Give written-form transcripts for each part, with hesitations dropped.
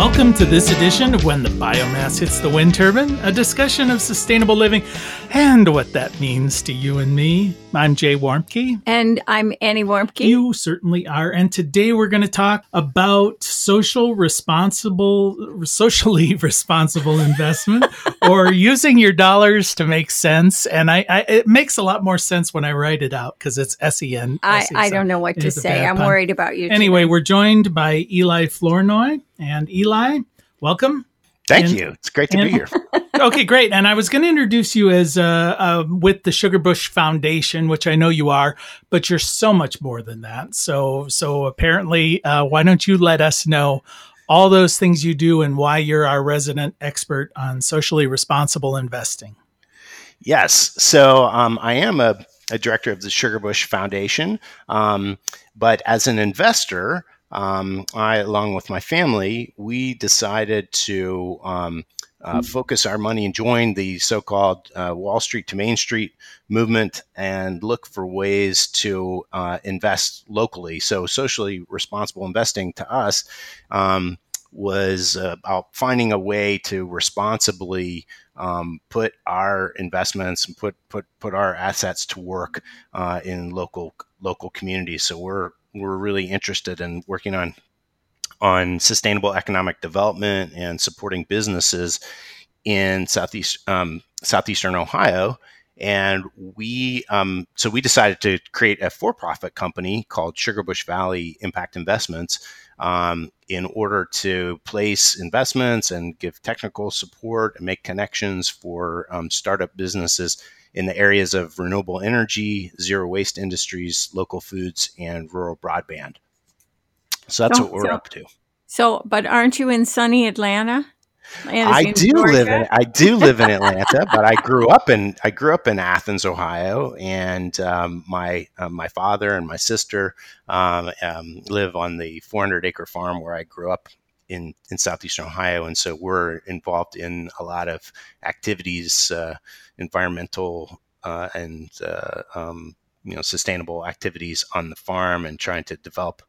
Welcome to this edition of When the Biomass Hits the Wind Turbine, a discussion of sustainable living and what that means to you and me. I'm Jay Warmke. And I'm Annie Warmke. You certainly are. And today we're going to talk about socially responsible investment or using your dollars to make sense. And it makes a lot more sense when I write it out because it's S-E-N. I don't know what to say. I'm worried about you. Anyway, we're joined by Eli Flournoy. And Eli, welcome. Thank you. It's great to be here. Okay, great. And I was going to introduce you as with the Sugarbush Foundation, which I know you are, but you're so much more than that. So apparently, why don't you let us know all those things you do and why you're our resident expert on socially responsible investing? Yes. So I am a director of the Sugarbush Foundation, but as an investor, I, along with my family, we decided to focus our money and join the so-called Wall Street to Main Street movement and look for ways to invest locally. So socially responsible investing to us was about finding a way to responsibly put our investments and put our assets to work in local communities. So we're really interested in working on sustainable economic development and supporting businesses in southeastern Ohio. And we decided to create a for-profit company called Sugarbush Valley Impact Investments in order to place investments and give technical support and make connections for startup businesses in the areas of renewable energy, zero waste industries, local foods, and rural broadband. So that's what we're up to. But aren't you in sunny Atlanta? I do live in Atlanta, but I grew up in Athens, Ohio, and my father and my sister live on the 400-acre farm where I grew up in southeastern Ohio, and so we're involved in a lot of activities, environmental and sustainable activities on the farm, and trying to develop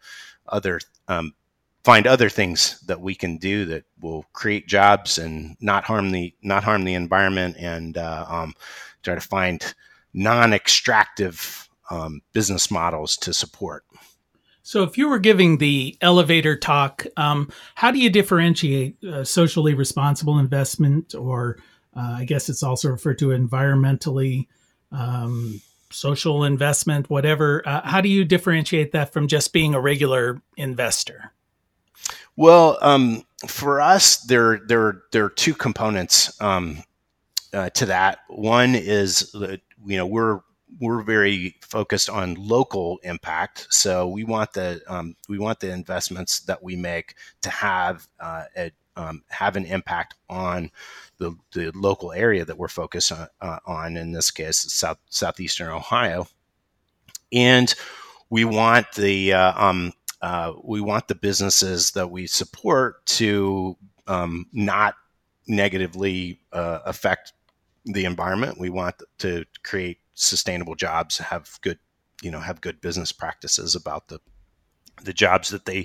find other things that we can do that will create jobs and not harm the environment, and try to find non-extractive business models to support. So if you were giving the elevator talk, how do you differentiate socially responsible investment, or I guess it's also referred to environmentally social investment, whatever? How do you differentiate that from just being a regular investor? Well, for us, there are two components to that. One is that we're very focused on local impact. So we want the investments that we make to have an impact on the local area that we're focused on. In this case, southeastern Ohio, and we want the businesses that we support to not negatively affect the environment. We want to create sustainable jobs, have good business practices about the jobs that they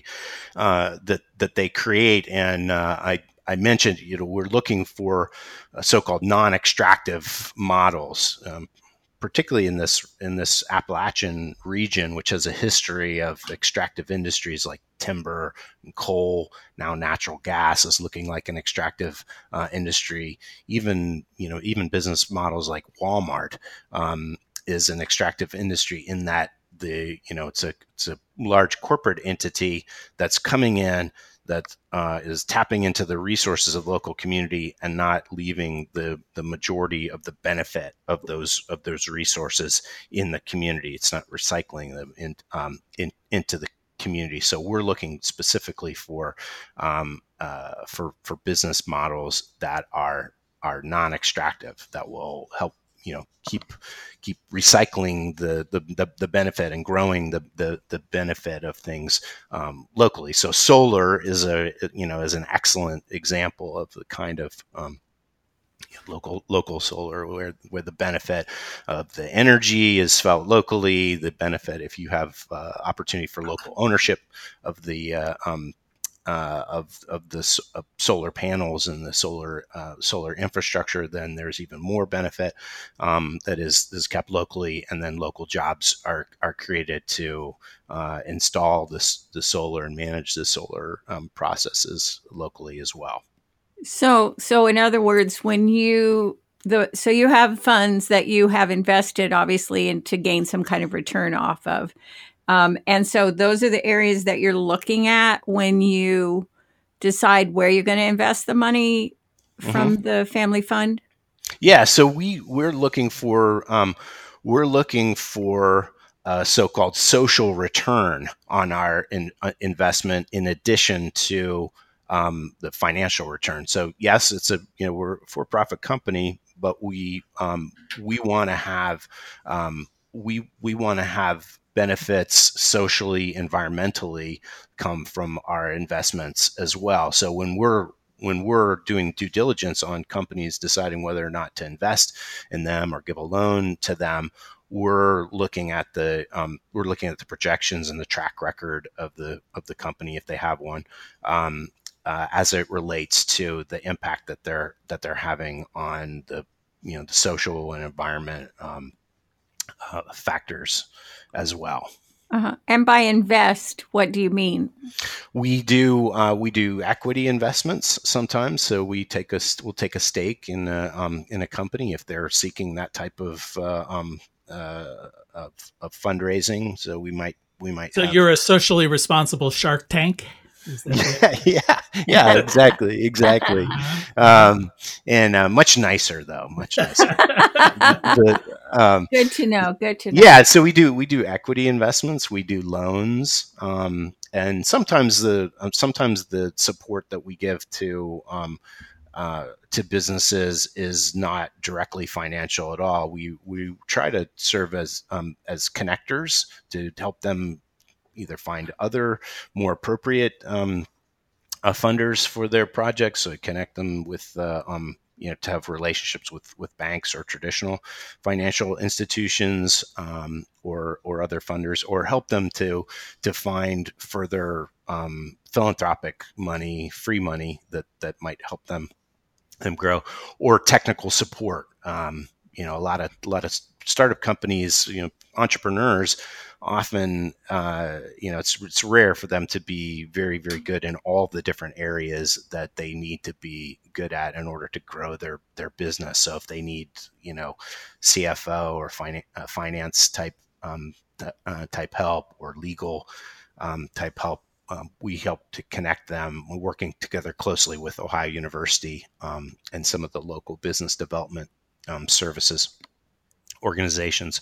create. And I mentioned, we're looking for so-called non-extractive models, particularly in this Appalachian region, which has a history of extractive industries like timber and coal. Now natural gas is looking like an extractive industry. Even business models like Walmart is an extractive industry, in that it's a large corporate entity that's coming in, that is tapping into the resources of the local community and not leaving the majority of the benefit of those resources in the community. It's not recycling them into the community. So we're looking specifically for business models that are non-extractive, that will help keep recycling the benefit and growing the benefit of things locally. So solar is an excellent example of the kind of local solar where the benefit of the energy is felt locally. The benefit, if you have opportunity for local ownership of the of the solar panels and the solar infrastructure, then there's even more benefit that is kept locally, and then local jobs are created to install the solar and manage the solar processes locally as well. So in other words, when you have funds that you have invested, obviously, and to gain some kind of return off of. And so those are the areas that you're looking at when you decide where you're going to invest the money from the family fund? Yeah, so we're looking for so-called social return on our investment, in addition to the financial return. So yes, we're a for-profit company, but we want to have benefits socially, environmentally come from our investments as well. So when we're doing due diligence on companies, deciding whether or not to invest in them or give a loan to them, we're looking at the projections and the track record of the company, if they have one, as it relates to the impact that they're having on the social and environment factors as well. And by invest, what do you mean? We do equity investments sometimes. So we'll take a stake in a company if they're seeking that type of fundraising. So we might. So you're a socially responsible Shark Tank. Yeah, exactly. And much nicer though, much nicer. Good to know. Yeah, so we do equity investments, we do loans, and sometimes the support that we give to businesses is not directly financial at all. We try to serve as connectors to help them either find other more appropriate funders for their projects, so connect them with to have relationships with banks or traditional financial institutions, or other funders, or help them to find further philanthropic money, free money that might help them grow, or technical support. A lot of startup companies, entrepreneurs, often, it's rare for them to be very, very good in all the different areas that they need to be good at in order to grow their business. So if they need, CFO or finance type help, or legal type help, we help to connect them. We're working together closely with Ohio University and some of the local business development services organizations.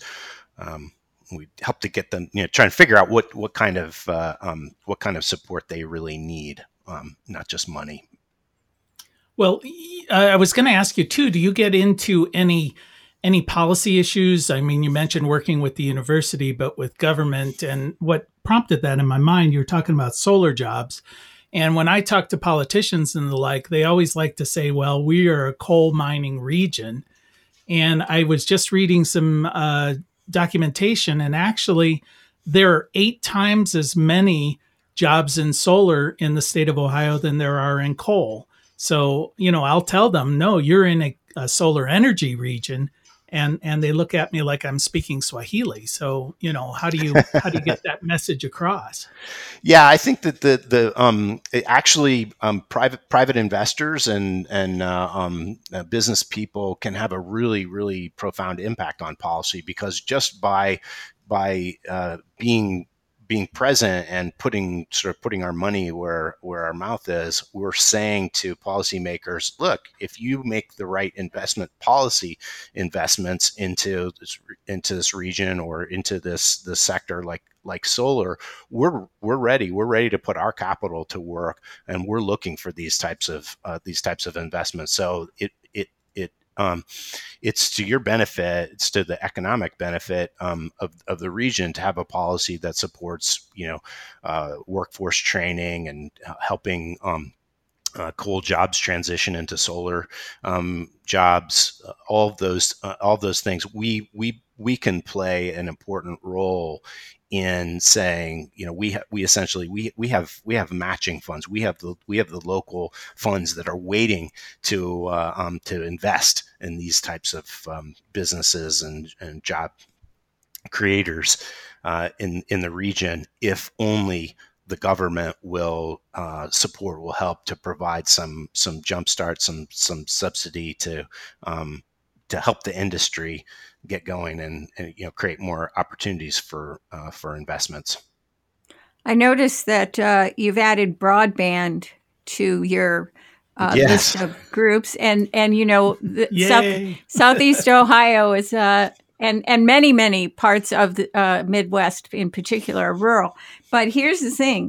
We help to get them, trying to figure out what kind of support they really need, not just money. Well, I was going to ask you too. Do you get into any policy issues? I mean, you mentioned working with the university, but with government, and what prompted that in my mind, you were talking about solar jobs. And when I talk to politicians and the like, they always like to say, well, we are a coal mining region. And I was just reading some documentation, and actually there are 8 times as many jobs in solar in the state of Ohio than there are in coal. So, I'll tell them, no, you're in a solar energy region. And they look at me like I'm speaking Swahili. So, how do you get that message across? Yeah, I think that private investors and business people can have a really, really profound impact on policy, because just by being present and putting our money where our mouth is, we're saying to policymakers, look, if you make the right policy investments into this region or into this sector like solar, we're ready to put our capital to work, and we're looking for these types of investments. So it's to your benefit, it's to the economic benefit of the region to have a policy that supports workforce training and helping coal jobs transition into solar jobs. All of those things, we can play an important role in saying, we essentially have matching funds. We have the local funds that are waiting to invest in these types of businesses and job creators in the region, if only the government will help to provide some jumpstart, some subsidy to help the industry get going and create more opportunities for investments. I noticed that you've added broadband to your list of groups, and Southeast Ohio is and many parts of the Midwest in particular are rural. But here's the thing: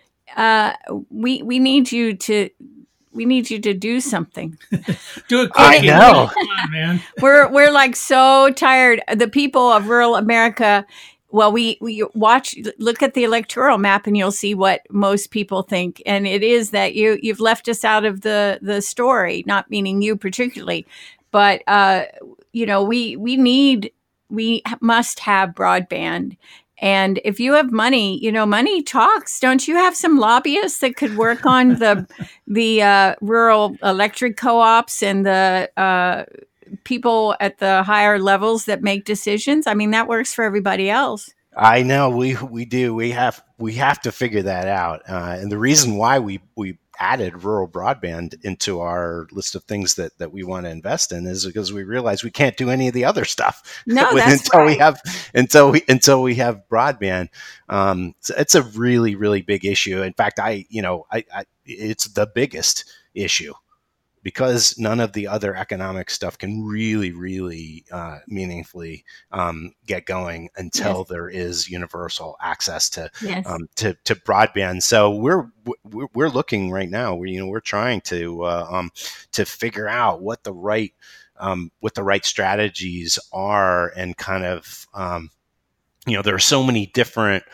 we need you to do something. Do it quick. I know. Come on, man. We're like so tired. The people of rural America. Well, we look at the electoral map, and you'll see what most people think. And it is that you've left us out of the story, not meaning you particularly, but we must have broadband. And if you have money, money talks. Don't you have some lobbyists that could work on the rural electric co-ops and the people at the higher levels that make decisions? I mean, that works for everybody else. I know we do. We have to figure that out. And the reason why we added rural broadband into our list of things that we want to invest in is because we realize we can't do any of the other stuff until we have broadband. So it's a really, really big issue. In fact, it's the biggest issue, because none of the other economic stuff can really, really meaningfully get going until there is universal access to broadband. So we're looking right now. We're trying to figure out what the right strategies are, and kind of there are so many different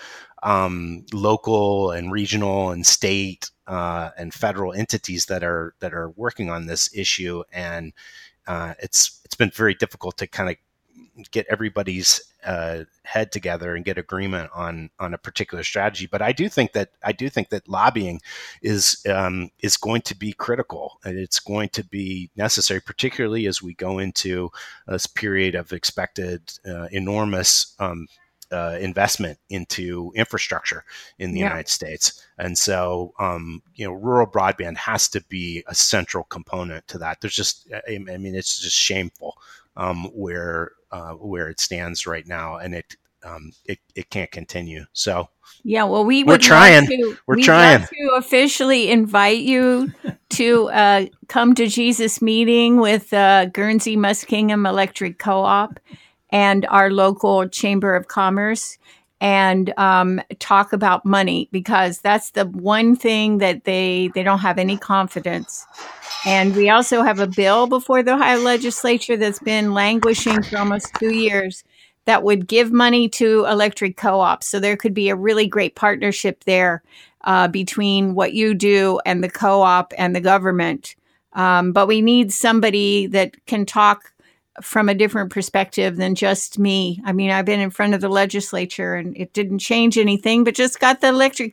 local and regional and state and federal entities that are working on this issue, and it's been very difficult to kind of get everybody's head together and get agreement on a particular strategy. But I do think that lobbying is going to be critical, and it's going to be necessary, particularly as we go into this period of expected enormous investment into infrastructure in the United States. And so, rural broadband has to be a central component to that. There's just, it's just shameful where it stands right now, and it can't continue. So, we're trying. We're trying to officially invite you to come to Jesus Meeting with Guernsey Muskingum Electric Co-op and our local Chamber of Commerce, and talk about money, because that's the one thing that they don't have any confidence. And we also have a bill before the Ohio legislature that's been languishing for almost 2 years that would give money to electric co-ops. So there could be a really great partnership there between what you do and the co-op and the government. But we need somebody that can talk from a different perspective than just me. I mean, I've been in front of the legislature and it didn't change anything, but just got the electric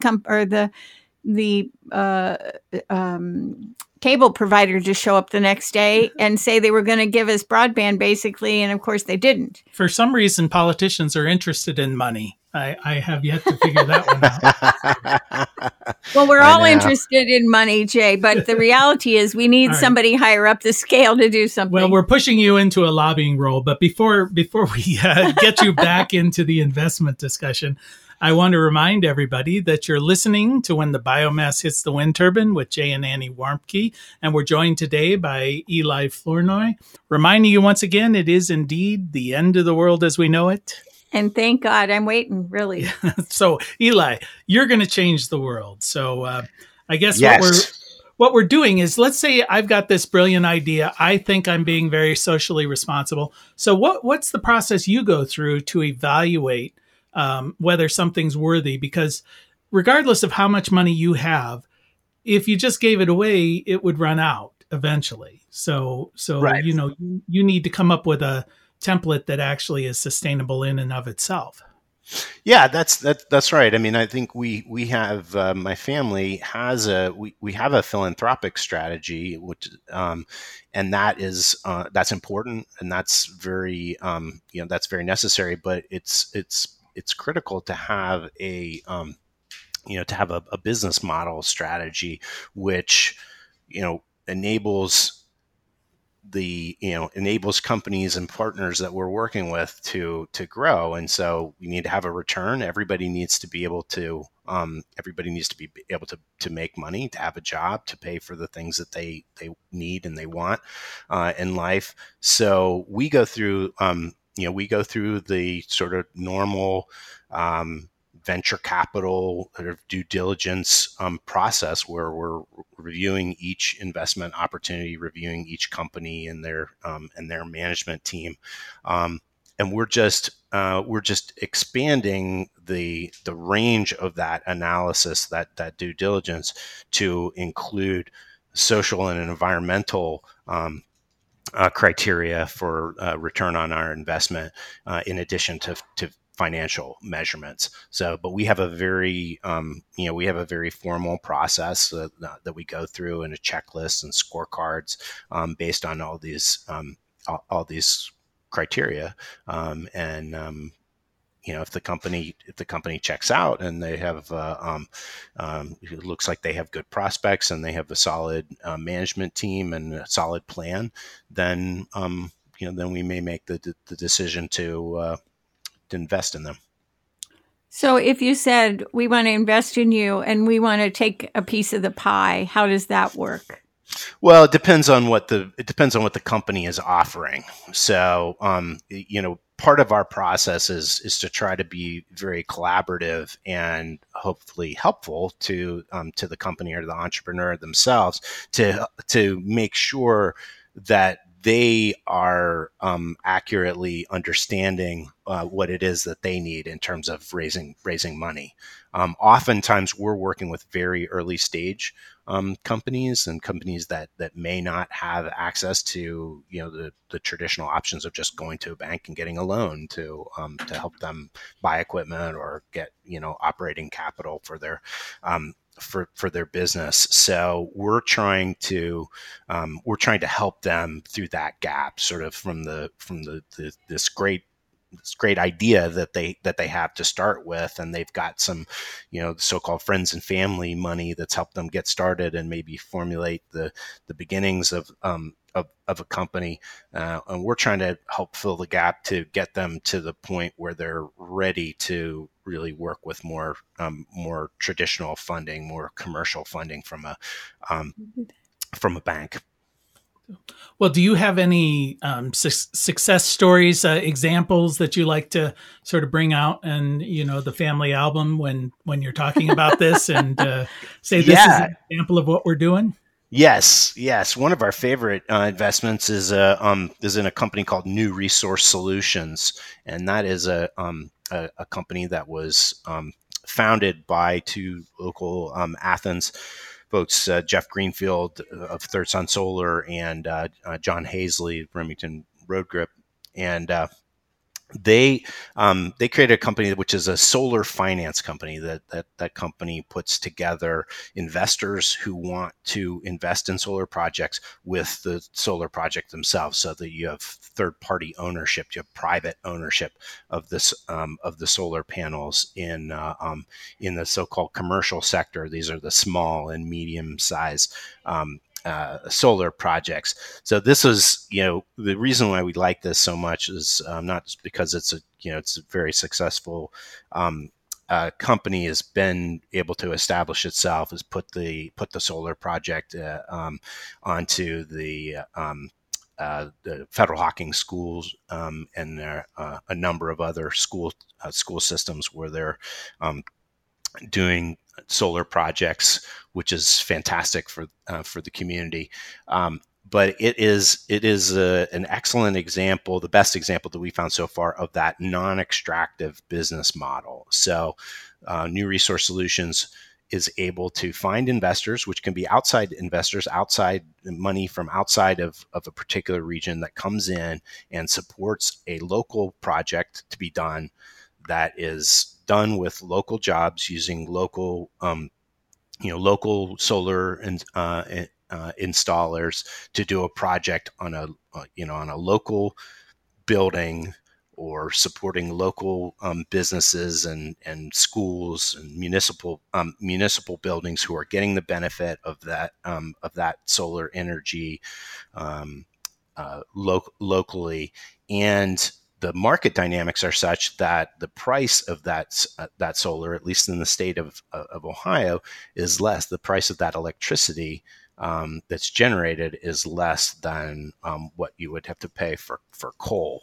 the cable provider to show up the next day and say they were going to give us broadband, basically. And of course they didn't. For some reason, politicians are interested in money. I have yet to figure that one out. Well, we're all interested in money, Jay, but the reality is we need somebody higher up the scale to do something. Well, we're pushing you into a lobbying role, but before we get you back into the investment discussion, I want to remind everybody that you're listening to When the Biomass Hits the Wind Turbine with Jay and Annie Warmke, and we're joined today by Eli Flournoy. Reminding you once again, it is indeed the end of the world as we know it. And thank God, I'm waiting, really. So, Eli, you're going to change the world. So, I guess what we're doing is, let's say I've got this brilliant idea. I think I'm being very socially responsible. So, what's the process you go through to evaluate whether something's worthy? Because regardless of how much money you have, if you just gave it away, it would run out eventually. So right. You need to come up with a template that actually is sustainable in and of itself. Yeah, that's right. I mean, I think we have my family has we have a philanthropic strategy, which and that is that's important, and that's very that's very necessary. But it's critical to have a to have a business model strategy, which enables enables companies and partners that we're working with to grow. And so we need to have a return. Everybody needs to be able to to make money, to have a job, to pay for the things that they need and they want in life. So we go through the sort of normal venture capital or due diligence process, where we're reviewing each investment opportunity, reviewing each company and their management team, and we're just expanding the range of that analysis, that due diligence, to include social and environmental criteria for return on our investment, in addition to financial measurements. So, but we have a very, formal process that we go through, and a checklist and scorecards based on all these criteria. If the company checks out and they have, it looks like they have good prospects and they have a solid management team and a solid plan, then then we may make the decision to invest in them. So if you said, we want to invest in you and we want to take a piece of the pie, how does that work? Well, it depends on what the company is offering. So, part of our process is to try to be very collaborative and hopefully helpful to the company or the entrepreneur themselves, to make sure that they are accurately understanding what it is that they need in terms of raising money. Oftentimes, we're working with very early stage companies, and companies that may not have access to the traditional options of just going to a bank and getting a loan to help them buy equipment or get operating capital for their for their business. So we're trying to help them through that gap, sort of from this great idea that they have to start with, and they've got some so-called friends and family money that's helped them get started and maybe formulate the beginnings of a company, and we're trying to help fill the gap to get them to the point where they're ready to really work with more traditional funding, more commercial funding from a bank. Well, do you have any success stories, examples that you like to sort of bring out and the family album when you're talking about this, and say this is an example of what we're doing? Yes. One of our favorite investments is in a company called New Resource Solutions, and that is a company that was founded by two local Athens folks, Jeff Greenfield of Third Sun Solar and John Hazley, Remington Road Grip, and they created a company which is a solar finance company. That company puts together investors who want to invest in solar projects with the solar project themselves, so that you have third-party ownership, you have private ownership of this of the solar panels in the so-called commercial sector. These are the small and medium-sized solar projects. So this is, the reason why we like this so much is not just because it's a very successful company, has been able to establish itself, has put the solar project onto the Federal Hawking schools, and a number of other school systems where they're doing solar projects, which is fantastic for the community. But it is an excellent example, the best example that we found so far, of that non-extractive business model. So New Resource Solutions is able to find investors, which can be outside investors, outside money from outside of a particular region, that comes in and supports a local project to be done. that is done with local jobs using local local solar and installers to do a project on a local building, or supporting local businesses and schools and municipal buildings who are getting the benefit of that solar energy locally. And the market dynamics are such that the price of that solar, at least in the state of Ohio, is less. The price of that electricity that's generated is less than what you would have to pay for coal,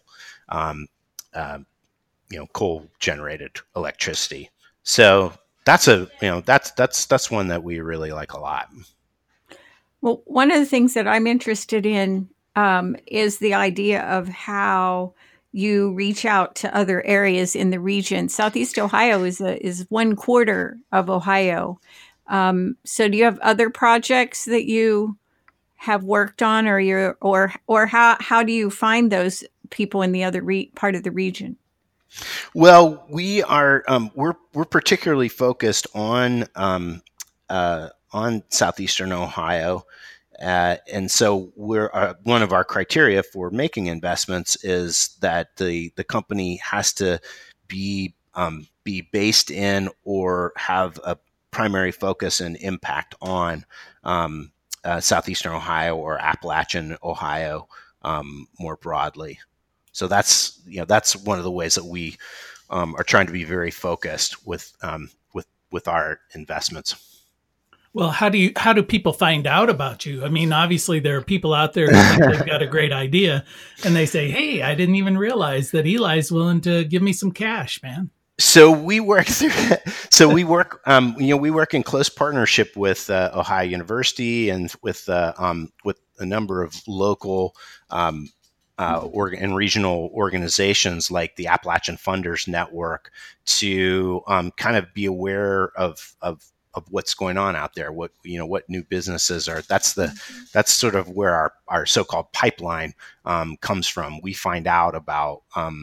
coal generated electricity. So that's that's one that we really like a lot. Well, one of the things that I'm interested in is the idea of how you reach out to other areas in the region. Southeast Ohio is 1/4 of Ohio. So do you have other projects that you have worked on, or how do you find those people in the other part of the region? Well, we are we're particularly focused on southeastern Ohio. And so we're one of our criteria for making investments is that the company has to be based in or have a primary focus and impact on southeastern Ohio or Appalachian Ohio more broadly. So that's one of the ways that we are trying to be very focused with our investments. Well, how do people find out about you? I mean, obviously there are people out there who think they've got a great idea, and they say, "Hey, I didn't even realize that Eli's willing to give me some cash, man." So we work we work in close partnership with Ohio University and with a number of local and regional organizations like the Appalachian Funders Network to kind of be aware of what's going on out there, what new businesses are. That's sort of where our so-called pipeline comes from. We find out about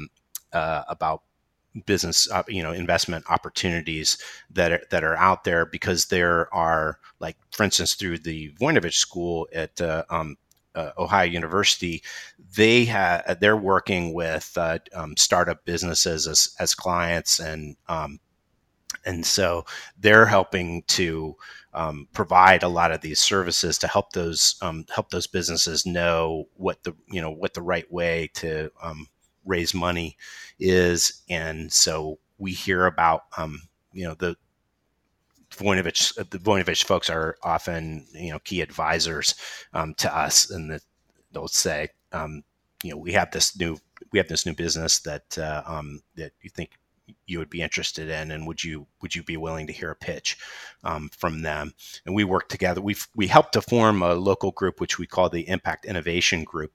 business, investment opportunities that are out there because there are, like, for instance, through the Voinovich School at Ohio University, they're working with startup businesses as clients, and so they're helping to provide a lot of these services to help those businesses know what the right way to raise money is. And so we hear about the Voinovich folks are often key advisors to us, and they'll say we have this new business that you think you would be interested in, and would you be willing to hear a pitch from them? And we work together. We helped to form a local group which we call the Impact Innovation Group.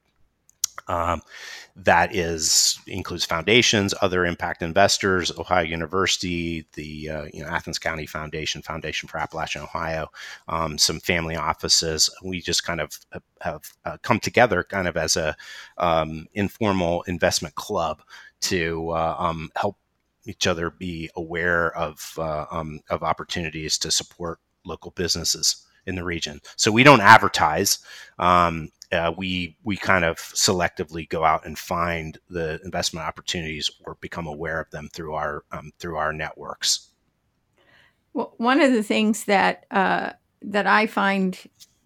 That includes foundations, other impact investors, Ohio University, the Athens County Foundation for Appalachian Ohio, some family offices. We just kind of have come together kind of as a informal investment club to help each other be aware of opportunities to support local businesses in the region. So we don't advertise. We kind of selectively go out and find the investment opportunities or become aware of them through our networks. Well, one of the things that I find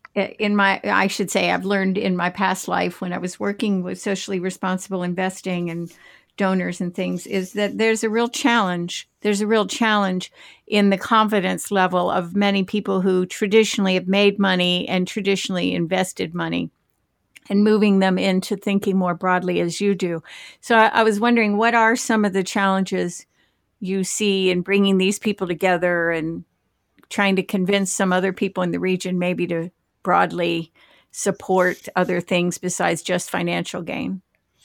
I've learned in my past life when I was working with socially responsible investing and donors and things is that there's a real challenge. There's a real challenge in the confidence level of many people who traditionally have made money and traditionally invested money, and moving them into thinking more broadly as you do. So I was wondering, what are some of the challenges you see in bringing these people together and trying to convince some other people in the region maybe to broadly support other things besides just financial gain?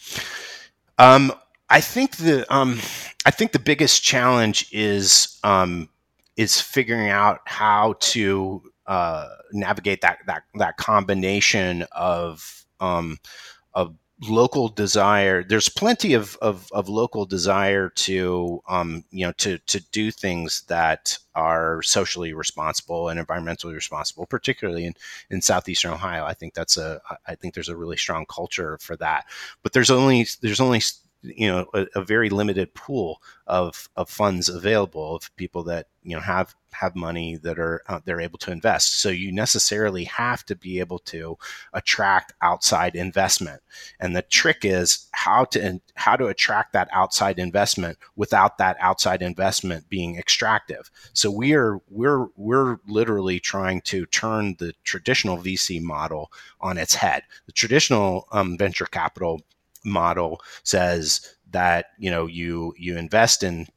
I think the biggest challenge is figuring out how to navigate that combination of local desire. There's plenty of local desire to to do things that are socially responsible and environmentally responsible, particularly in southeastern Ohio. I think there's a really strong culture for that. But there's only a very limited pool of funds available of people that have money that they're able to invest. So you necessarily have to be able to attract outside investment. And the trick is how to attract that outside investment without that outside investment being extractive. So we're literally trying to turn the traditional VC model on its head. The traditional venture capital model says that you invest in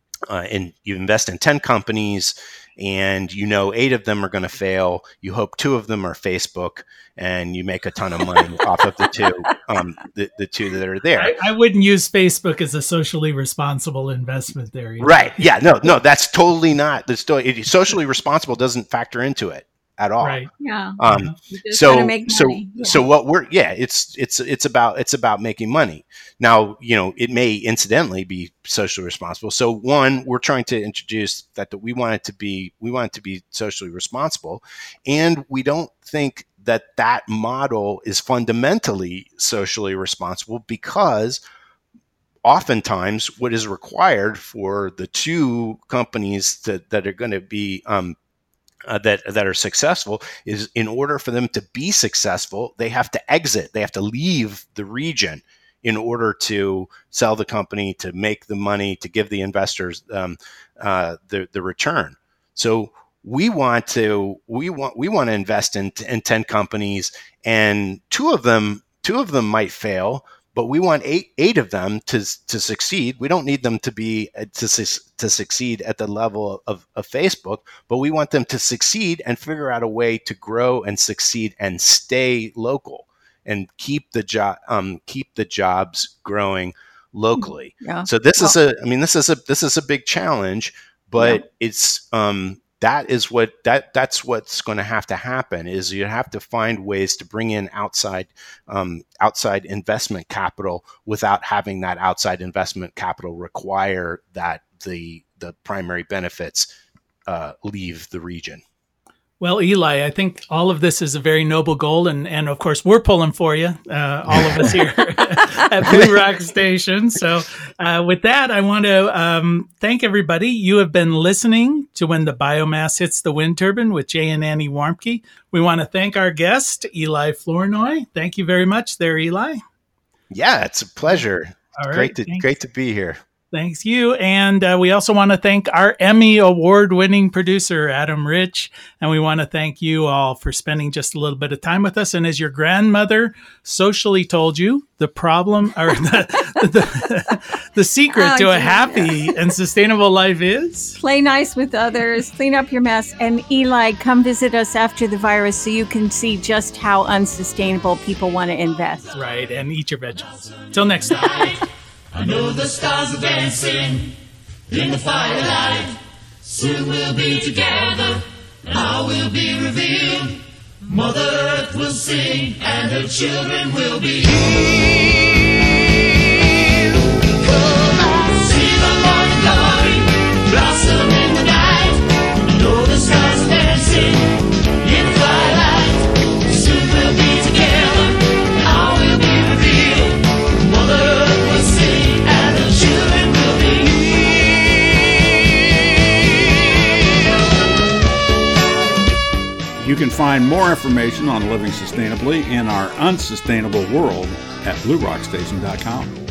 10 companies, and 8 of them are going to fail. You hope 2 of them are Facebook, and you make a ton of money off of the two that are there. I wouldn't use Facebook as a socially responsible investment there. Right? Yeah. No, that's totally not. Socially responsible doesn't factor into it at all. Right. Yeah. So what it's about making money. Now, it may incidentally be socially responsible. So one, we're trying to introduce that we want it to be socially responsible, and we don't think that model is fundamentally socially responsible, because oftentimes what is required for the 2 companies that are going to be that are successful is, in order for them to be successful, they have to exit. They have to leave the region in order to sell the company, to make the money, to give the investors the return. So we want to invest in 10 companies, and two of them might fail, but we want eight of them to succeed. We don't need them to succeed at the level of Facebook, but we want them to succeed and figure out a way to grow and succeed and stay local and keep the jobs growing locally. Yeah. So this is a big challenge, but it's that's what's going to have to happen. Is you have to find ways to bring in outside investment capital without having that outside investment capital require that the primary benefits leave the region. Well, Eli, I think all of this is a very noble goal, and of course we're pulling for you, all of us here at Blue Rock Station. So with that, I want to thank everybody. You have been listening to When the Biomass Hits the Wind Turbine with Jay and Annie Warmke. We want to thank our guest, Eli Flournoy. Thank you very much there, Eli. Yeah, it's a pleasure. All right, great to be here. Thanks you. And we also want to thank our Emmy Award-winning producer, Adam Rich. And we want to thank you all for spending just a little bit of time with us. And as your grandmother socially told you, the problem or the secret to a happy and sustainable life is? Play nice with others, clean up your mess. And Eli, come visit us after the virus so you can see just how unsustainable people want to invest. Right. And eat your vegetables. Till next time. I know the stars are dancing in the firelight. Soon we'll be together, and all will be revealed. Mother Earth will sing, and her children will be healed. Come on, see the morning glory blossom in the night. I know the stars are dancing in the firelight. Soon we'll be together, and all will be revealed. Mother Earth will sing. You can find more information on living sustainably in our unsustainable world at BlueRockStation.com.